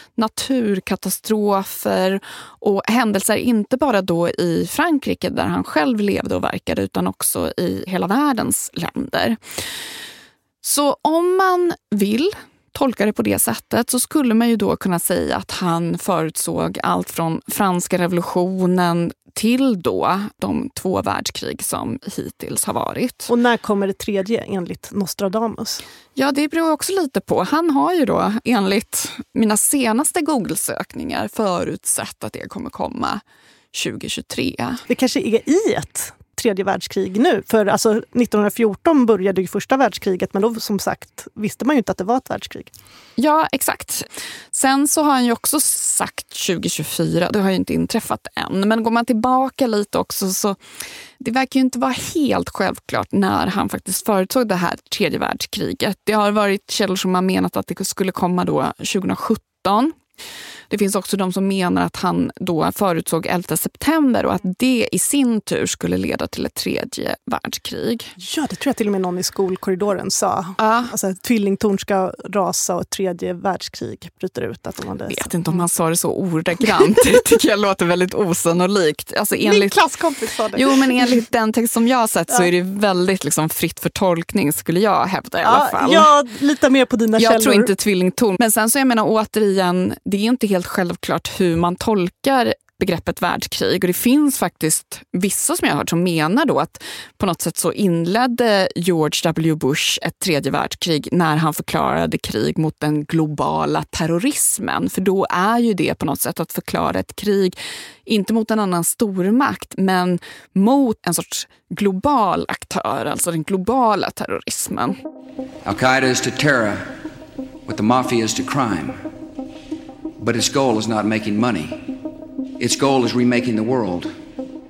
naturkatastrofer och händelser inte bara då i Frankrike där han själv levde och verkade utan också i hela världens länder. Så om man vill tolka det på det sättet så skulle man ju då kunna säga att han förutsåg allt från franska revolutionen till då de 2 världskrig som hittills har varit. Och när kommer det 3:e enligt Nostradamus? Ja, det beror också lite på. Han har ju då enligt mina senaste Google-sökningar förutsett att det kommer komma 2023. Det kanske är i ett 3:e världskrig nu. För alltså 1914 började ju första världskriget, men då som sagt visste man ju inte att det var ett världskrig. Ja, exakt. Sen så har han ju också sagt 2024, det har ju inte inträffat än. Men går man tillbaka lite också så det verkar ju inte vara helt självklart när han faktiskt förutsåg det här 3:e världskriget. Det har varit källor som har menat att det skulle komma då 2017. Det finns också de som menar att han då förutsåg 11 september och att det i sin tur skulle leda till ett 3:e världskrig. Ja, det tror jag till och med någon i skolkorridoren sa. Alltså att tvillingtorn ska rasa och ett 3:e världskrig bryter ut. Att de hade... Jag vet inte om han sa det så ordagrant. Det tycker jag låter väldigt osannolikt. Alltså enligt... Min klasskompis sa det. Jo, men enligt den text som jag har sett så är det väldigt liksom fritt för tolkning skulle jag hävda i alla fall. Jag litar mer på dina källor. Jag tror inte tvillingtorn. Men sen så jag menar återigen, det är inte helt självklart hur man tolkar begreppet världskrig. Och det finns faktiskt vissa som jag har hört som menar då att på något sätt så inledde George W. Bush ett 3:e världskrig när han förklarade krig mot den globala terrorismen. För då är ju det på något sätt att förklara ett krig inte mot en annan stormakt men mot en sorts global aktör, alltså den globala terrorismen. Al-Qaida is to terror what the mafia is to crime. But its goal is not making money. Its goal is remaking the world.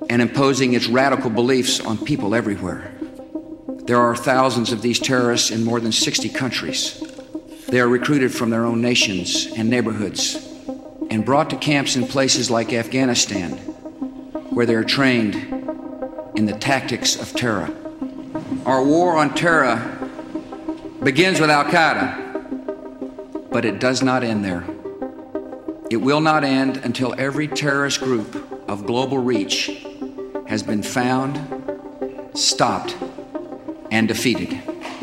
and imposing its radical beliefs on people everywhere. There are thousands of these terrorists in more than 60 countries. They are recruited from their own nations and neighborhoods and brought to camps in places like Afghanistan, where they are trained in the tactics of terror. Our war on terror begins with Al-Qaeda, but it does not end there. It will not end until every terrorist group of global reach has been found, stopped, and defeated.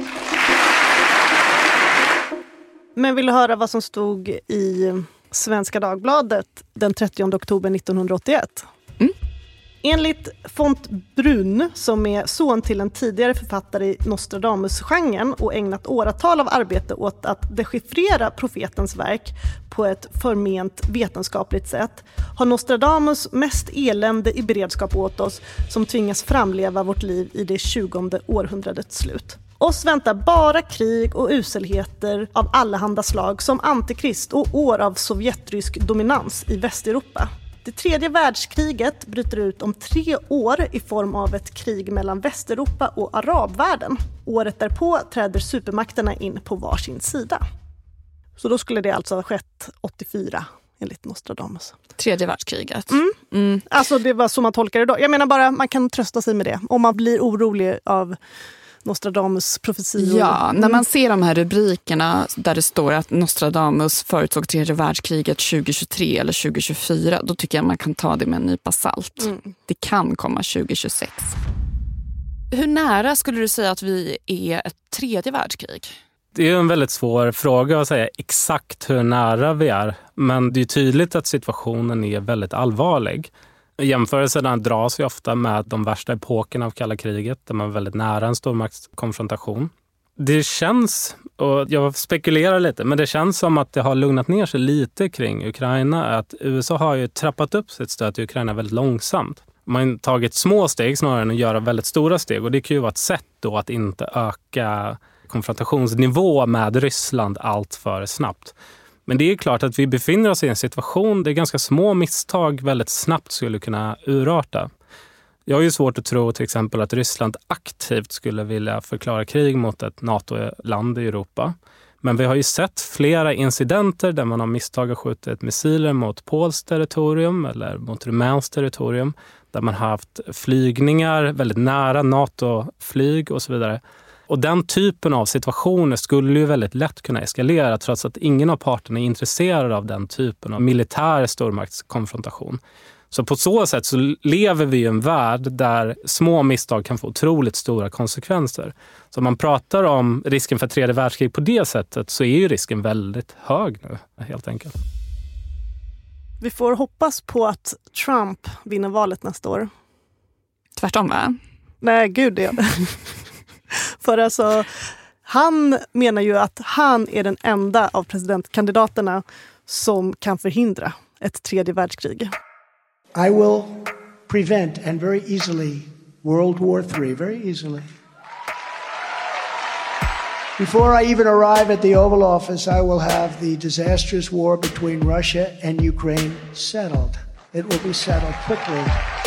Men vill du höra vad som stod i Svenska Dagbladet den 30 oktober 1981? Enligt Fontbrun, som är son till en tidigare författare i Nostradamus-genren och ägnat åratal av arbete åt att dechiffrera profetens verk på ett förment vetenskapligt sätt, har Nostradamus mest elände i beredskap åt oss som tvingas framleva vårt liv i det 20:e århundradets slut. Oss väntar bara krig och uselheter av allehanda slag som antikrist och år av sovjetrysk dominans i Västeuropa. Det tredje världskriget bryter ut om 3 år i form av ett krig mellan Västeuropa och arabvärlden. Året därpå träder supermakterna in på varsin sida. Så då skulle det alltså ha skett 84 enligt Nostradamus. Tredje världskriget. Alltså det var så man tolkar det då. Jag menar bara, man kan trösta sig med det. Om man blir orolig av Nostradamus profetior. Ja, när man ser de här rubrikerna där det står att Nostradamus förutsåg tredje världskriget 2023 eller 2024, då tycker jag man kan ta det med en nypa salt. Det kan komma 2026. Hur nära skulle du säga att vi är ett tredje världskrig? Det är en väldigt svår fråga att säga exakt hur nära vi är. Men det är tydligt att situationen är väldigt allvarlig. Jämförelserna dras ju ofta med de värsta epokerna av kalla kriget där man är väldigt nära en stormaktskonfrontation. Det känns, och jag spekulerar lite, men det känns som att det har lugnat ner sig lite kring Ukraina. Att USA har ju trappat upp sitt stöd till Ukraina väldigt långsamt. Man har tagit små steg snarare än att göra väldigt stora steg. Och det kan ju vara ett sätt då att inte öka konfrontationsnivå med Ryssland allt för snabbt. Men det är klart att vi befinner oss i en situation där ganska små misstag väldigt snabbt skulle kunna urarta. Jag har ju svårt att tro till exempel att Ryssland aktivt skulle vilja förklara krig mot ett NATO-land i Europa. Men vi har ju sett flera incidenter där man har misstag skjutit missiler mot Pols territorium eller mot Rumäns territorium. Där man har haft flygningar väldigt nära NATO-flyg och så vidare. Och den typen av situationer skulle ju väldigt lätt kunna eskalera trots att ingen av parterna är intresserad av den typen av militär stormaktskonfrontation. Så på så sätt så lever vi i en värld där små misstag kan få otroligt stora konsekvenser. Så om man pratar om risken för tredje världskrig på det sättet så är ju risken väldigt hög nu, helt enkelt. Vi får hoppas på att Trump vinner valet nästa år. Tvärtom, va? Nej, gud det. För alltså, han menar ju att han är den enda av presidentkandidaterna som kan förhindra ett tredje världskrig. I will prevent and very easily World War III, very easily. Before I even arrive at the Oval Office, I will have the disastrous war between Russia and Ukraine settled. It will be settled quickly.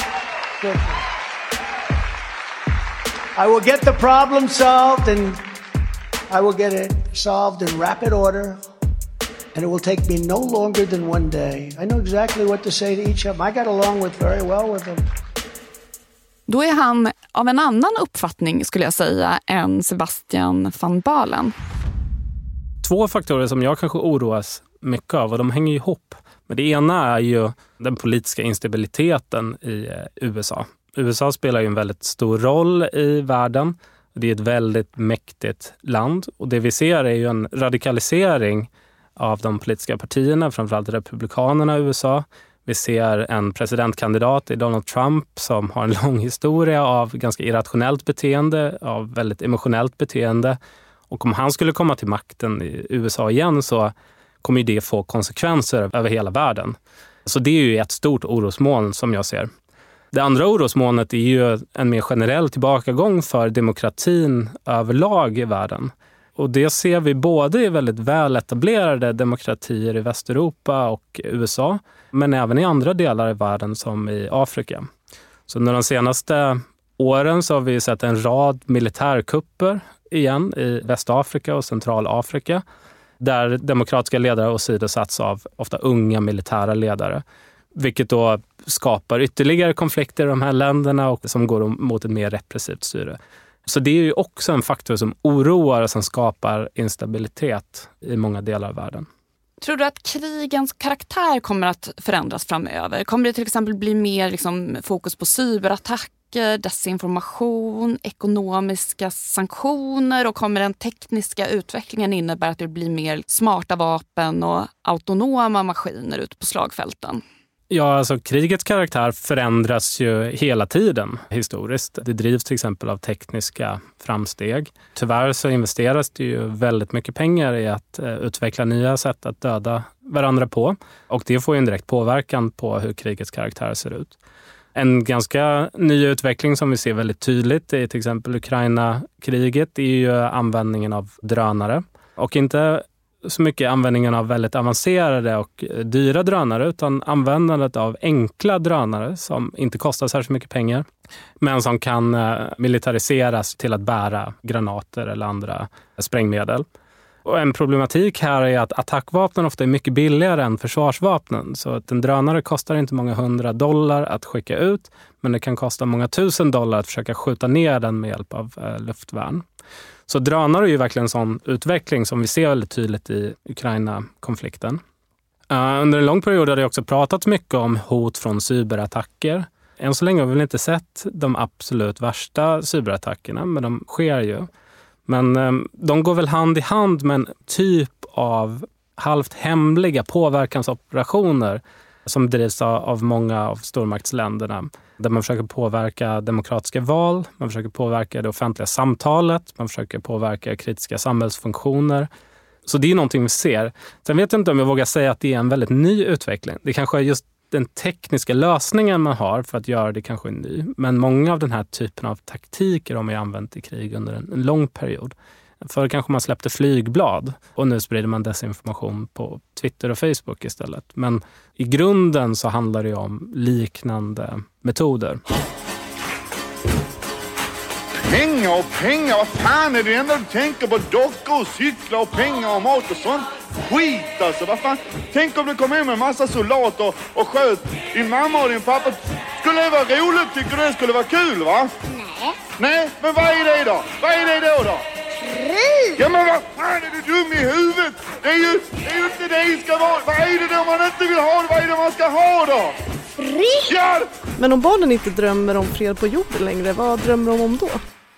I will get the problem solved, and I will get it solved in rapid order, and it will take me no longer than one day. I know exactly what to say to each of them. I got along very well with them. Då är han av en annan uppfattning, skulle jag säga, än Sebastian van Balen. 2 faktorer som jag kanske oroas mycket av, och de hänger ihop. Men det ena är ju den politiska instabiliteten i USA. USA spelar ju en väldigt stor roll i världen. Det är ett väldigt mäktigt land. Och det vi ser är ju en radikalisering av de politiska partierna, framförallt republikanerna i USA. Vi ser en presidentkandidat i Donald Trump som har en lång historia av ganska irrationellt beteende, av väldigt emotionellt beteende. Och om han skulle komma till makten i USA igen så kommer det få konsekvenser över hela världen. Så det är ju ett stort orosmoln som jag ser. Det andra orosmolnet är ju en mer generell tillbakagång för demokratin överlag i världen. Och det ser vi både i väldigt väl etablerade demokratier i Västeuropa och USA, men även i andra delar i världen som i Afrika. Så under de senaste åren så har vi sett en rad militärkupper igen i Västafrika och Centralafrika, där demokratiska ledare åsidosatts av ofta unga militära ledare, vilket då skapar ytterligare konflikter i de här länderna och som går mot ett mer repressivt styre. Så det är ju också en faktor som oroar och som skapar instabilitet i många delar av världen. Tror du att krigens karaktär kommer att förändras framöver? Kommer det till exempel bli mer fokus på cyberattacker, desinformation, ekonomiska sanktioner, och kommer den tekniska utvecklingen innebära att det blir mer smarta vapen och autonoma maskiner ute på slagfälten? Ja, alltså krigets karaktär förändras ju hela tiden historiskt. Det drivs till exempel av tekniska framsteg. Tyvärr så investeras det ju väldigt mycket pengar i att utveckla nya sätt att döda varandra på. Och det får ju en direkt påverkan på hur krigets karaktär ser ut. En ganska ny utveckling som vi ser väldigt tydligt i till exempel Ukraina-kriget är ju användningen av drönare. Och inte så mycket användningen av väldigt avancerade och dyra drönare, utan användandet av enkla drönare som inte kostar särskilt mycket pengar, men som kan militariseras till att bära granater eller andra sprängmedel. Och en problematik här är att attackvapnen ofta är mycket billigare än försvarsvapnen. Så att en drönare kostar inte många $100 att skicka ut, men det kan kosta många $1000 att försöka skjuta ner den med hjälp av luftvärn. Så drönare är ju verkligen en sån utveckling som vi ser väldigt tydligt i Ukraina-konflikten. Under en lång period har det också pratats mycket om hot från cyberattacker. Än så länge har vi väl inte sett de absolut värsta cyberattackerna, men de sker ju. Men de går väl hand i hand med en typ av halvt hemliga påverkansoperationer som drivs av många av stormaktsländerna. Där man försöker påverka demokratiska val, man försöker påverka det offentliga samtalet, man försöker påverka kritiska samhällsfunktioner. Så det är någonting vi ser. Sen vet jag inte om jag vågar säga att det är en väldigt ny utveckling. Det kanske är just den tekniska lösningen man har för att göra det kanske är ny. Men många av den här typen av taktiker har man använt i krig under en lång period. Förr kanske man släppte flygblad och nu sprider man desinformation på Twitter och Facebook istället. Men i grunden så handlar det om liknande metoder. Pengar, vad fan är det enda du tänker på? Dockor och cyklar och pengar och mat och sånt? Skit alltså, vad fan? Tänk om du kom hem med en massa soldater och sköt din mamma och din pappa. Skulle det vara roligt? Tycker du det skulle vara kul, va? Nej, men vad är det då? Vad är det då? Krig! Ja, men vad fan är du dum i huvudet? Det är ju inte det ska vara. Vad är det då man inte vill ha? Vad är det man ska ha då? Fred! Ja! Men om barnen inte drömmer om fred på jorden längre, vad drömmer de om då?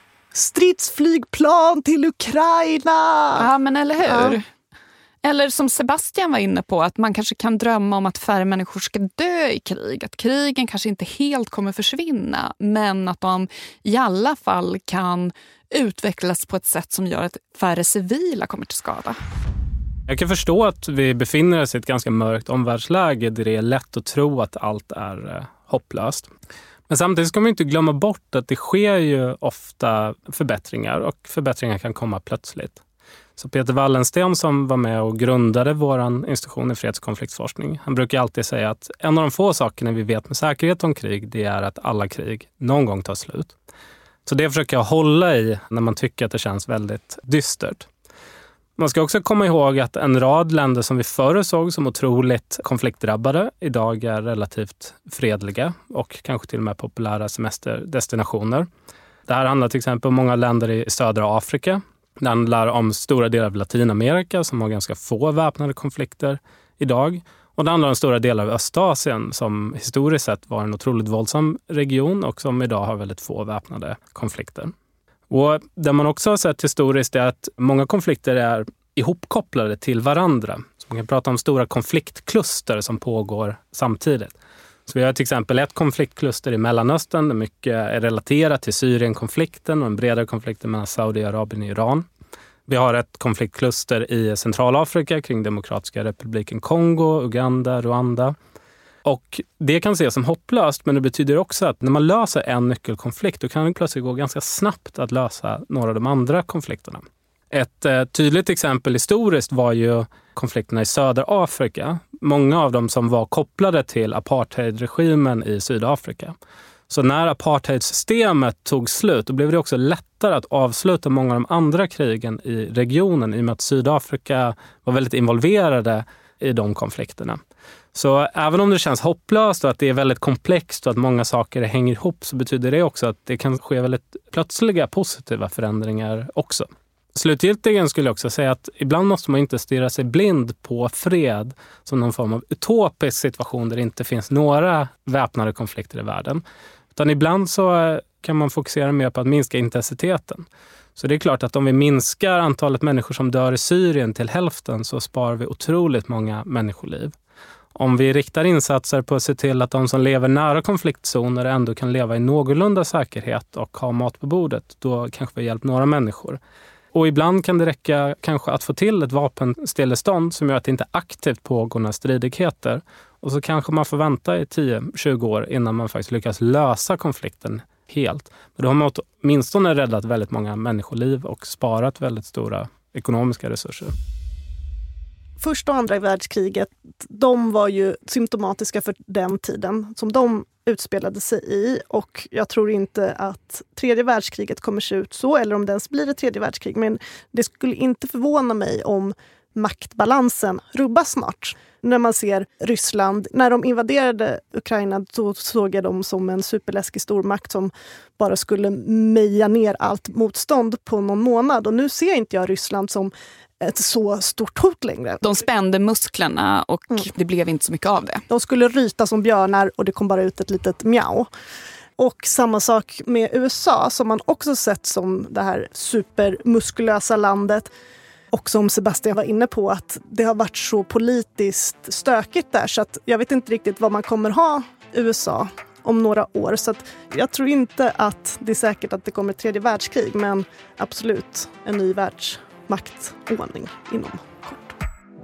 Stridsflygplan till Ukraina! Ja, men eller hur? Ja. Eller som Sebastian var inne på, att man kanske kan drömma om att färre människor ska dö i krig. Att krigen kanske inte helt kommer försvinna, men att de i alla fall kan utvecklas på ett sätt som gör att färre civila kommer till skada. Jag kan förstå att vi befinner oss i ett ganska mörkt omvärldsläge där det är lätt att tro att allt är hopplöst. Men samtidigt ska man inte glömma bort att det sker ju ofta förbättringar, och förbättringar kan komma plötsligt. Så Peter Wallensten, som var med och grundade vår institution i freds- och konfliktforskning, han brukar alltid säga att en av de få sakerna vi vet med säkerhet om krig, det är att alla krig någon gång tar slut. Så det försöker jag hålla i när man tycker att det känns väldigt dystert. Man ska också komma ihåg att en rad länder som vi förr såg som otroligt konfliktdrabbade idag är relativt fredliga och kanske till och med populära semesterdestinationer. Det här handlar till exempel om många länder i södra Afrika. Det handlar om stora delar av Latinamerika som har ganska få väpnade konflikter idag. Och det handlar om stora delar av Östasien som historiskt sett var en otroligt våldsam region och som idag har väldigt få väpnade konflikter. Och det man också har sett historiskt är att många konflikter är ihopkopplade till varandra. Så man kan prata om stora konfliktkluster som pågår samtidigt. Så vi har till exempel ett konfliktkluster i Mellanöstern där mycket är relaterat till Syrienkonflikten och en bredare konflikt mellan Saudiarabien och Iran. Vi har ett konfliktkluster i Centralafrika kring Demokratiska republiken Kongo, Uganda, Rwanda. Och det kan ses som hopplöst, men det betyder också att när man löser en nyckelkonflikt då kan det plötsligt gå ganska snabbt att lösa några av de andra konflikterna. Ett tydligt exempel historiskt var ju konflikterna i södra Afrika. Många av dem som var kopplade till apartheidregimen i Sydafrika. Så när apartheidsystemet tog slut, då blev det också lättare att avsluta många av de andra krigen i regionen i och med att Sydafrika var väldigt involverade i de konflikterna. Så även om det känns hopplöst och att det är väldigt komplext och att många saker hänger ihop, så betyder det också att det kan ske väldigt plötsliga positiva förändringar också. Slutgiltigen skulle jag också säga att ibland måste man inte stirra sig blind på fred som någon form av utopisk situation där det inte finns några väpnade konflikter i världen. Utan ibland så kan man fokusera mer på att minska intensiteten. Så det är klart att om vi minskar antalet människor som dör i Syrien till hälften, så sparar vi otroligt många människoliv. Om vi riktar insatser på att se till att de som lever nära konfliktzoner ändå kan leva i någorlunda säkerhet och ha mat på bordet, då kanske vi hjälpt några människor. Och ibland kan det räcka kanske att få till ett vapenstillestånd som gör att det inte aktivt pågår några stridigheter. Och så kanske man får vänta i 10-20 år innan man faktiskt lyckas lösa konflikten helt. Men då har man åtminstone räddat väldigt många människoliv och sparat väldigt stora ekonomiska resurser. Första och andra världskriget, de var ju symptomatiska för den tiden som de utspelade sig i, och jag tror inte att tredje världskriget kommer se ut så, eller om det ens blir ett tredje världskrig, men det skulle inte förvåna mig om maktbalansen rubbas snart. När man ser Ryssland, när de invaderade Ukraina, så såg jag dem som en superläskig stormakt som bara skulle meja ner allt motstånd på någon månad, och nu ser inte jag Ryssland som ett så stort hot längre. De spände musklerna och det blev inte så mycket av det. De skulle ryta som björnar och det kom bara ut ett litet mjau. Och samma sak med USA, som man också sett som det här supermuskulösa landet. Och som Sebastian var inne på, att det har varit så politiskt stökigt där, så att jag vet inte riktigt vad man kommer ha USA om några år. Så att jag tror inte att det är säkert att det kommer ett tredje världskrig, men absolut en ny världsmaktordning inom kort.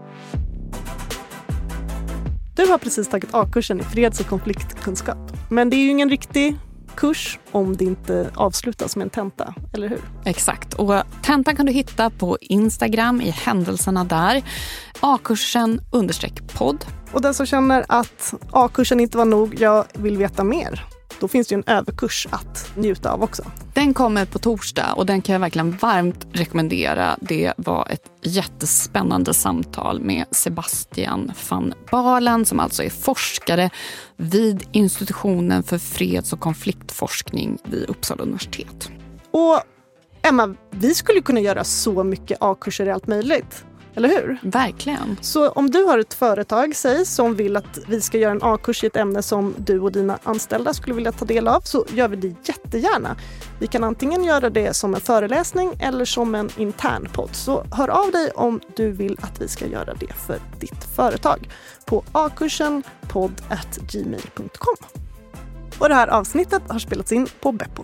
Du har precis tagit A-kursen i freds- och konfliktkunskap. Men det är ju ingen riktig kurs om det inte avslutas med en tenta, eller hur? Exakt, och tentan kan du hitta på Instagram i händelserna där. A-kursen_podd. Och den som känner att A-kursen inte var nog, jag vill veta mer, då finns det ju en överkurs att njuta av också. Den kommer på torsdag och den kan jag verkligen varmt rekommendera. Det var ett jättespännande samtal med Sebastian van Balen, som alltså är forskare vid institutionen för freds- och konfliktforskning vid Uppsala universitet. Och Emma, vi skulle kunna göra så mycket A-kurser i allt möjligt. Eller hur? Verkligen. Så om du har ett företag, säg, som vill att vi ska göra en A-kurs i ett ämne som du och dina anställda skulle vilja ta del av, så gör vi det jättegärna. Vi kan antingen göra det som en föreläsning eller som en intern podd. Så hör av dig om du vill att vi ska göra det för ditt företag på akursenpodd@gmail.com. Och det här avsnittet har spelats in på Beppo.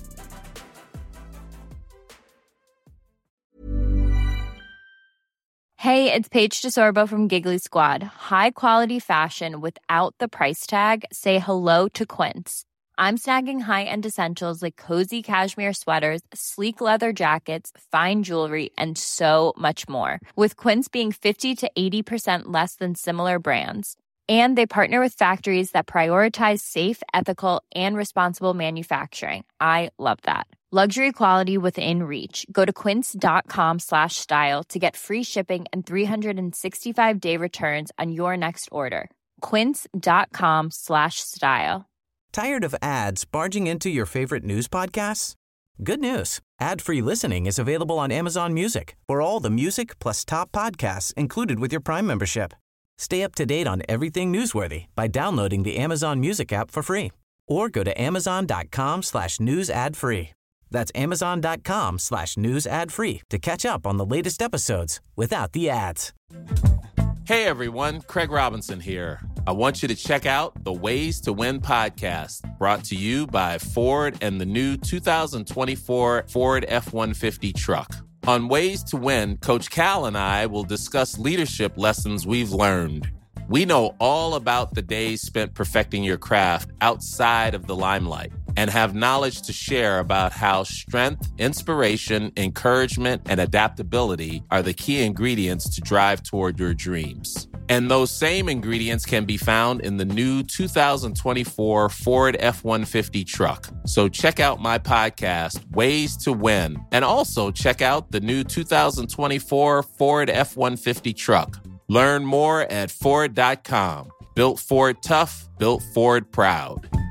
Hey, it's Paige DeSorbo from Giggly Squad. High quality fashion without the price tag. Say hello to Quince. I'm snagging high-end essentials like cozy cashmere sweaters, sleek leather jackets, fine jewelry, and so much more. With Quince being 50 to 80% less than similar brands. And they partner with factories that prioritize safe, ethical, and responsible manufacturing. I love that. Luxury quality within reach. Go to quince.com/style to get free shipping and 365-day returns on your next order. Quince.com/style. Tired of ads barging into your favorite news podcasts? Good news. Ad-free listening is available on Amazon Music for all the music plus top podcasts included with your Prime membership. Stay up to date on everything newsworthy by downloading the Amazon Music app for free or go to amazon.com/news ad free. That's amazon.com/news ad free to catch up on the latest episodes without the ads. Hey everyone, Craig Robinson here. I want you to check out the Ways to Win podcast, brought to you by Ford and the new 2024 Ford F-150 truck. On Ways to Win, Coach Cal and I will discuss leadership lessons we've learned. We know all about the days spent perfecting your craft outside of the limelight and have knowledge to share about how strength, inspiration, encouragement, and adaptability are the key ingredients to drive toward your dreams. And those same ingredients can be found in the new 2024 Ford F-150 truck. So check out my podcast, Ways to Win, and also check out the new 2024 Ford F-150 truck. Learn more at Ford.com. Built Ford tough, built Ford proud.